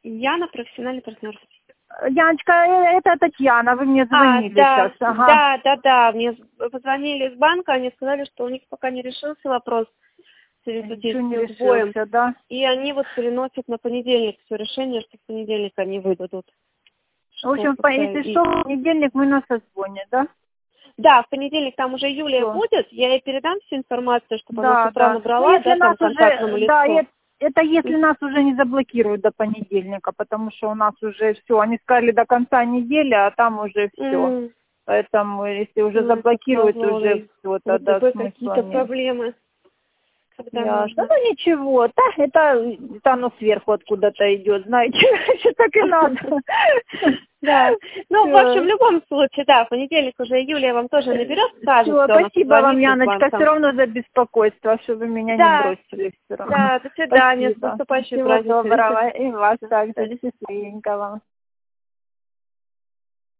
Яна, профессиональный партнер. Яночка, это Татьяна, вы мне звонили да, сейчас. Ага. да. Мне позвонили из банка, они сказали, что у них пока не решился вопрос с результативным сбоем. Да? И они вот переносят на понедельник все решение, что в понедельник они выдадут. В общем, если что, в понедельник мы на созвоне, да? Да, в понедельник там уже Юлия будет, я ей передам всю информацию, чтобы она с утра набрала, если там контактному лицу. Да, это если нас уже не заблокируют до понедельника, потому что у нас уже все, они сказали до конца недели, а там уже все. Поэтому если уже заблокируют, уже все, тогда какие-то проблемы. Ясно. Ну ничего, это оно сверху откуда-то идет, знаете, так и надо. Да. Ну, в общем, в любом случае, да, в понедельник уже Юлия вам тоже наберет, скажет, что спасибо вам, Яночка, все равно за беспокойство, что вы меня не бросили все равно. Да, до свидания, с наступающим праздником. Всего доброго, и вас также, счастливенько вам.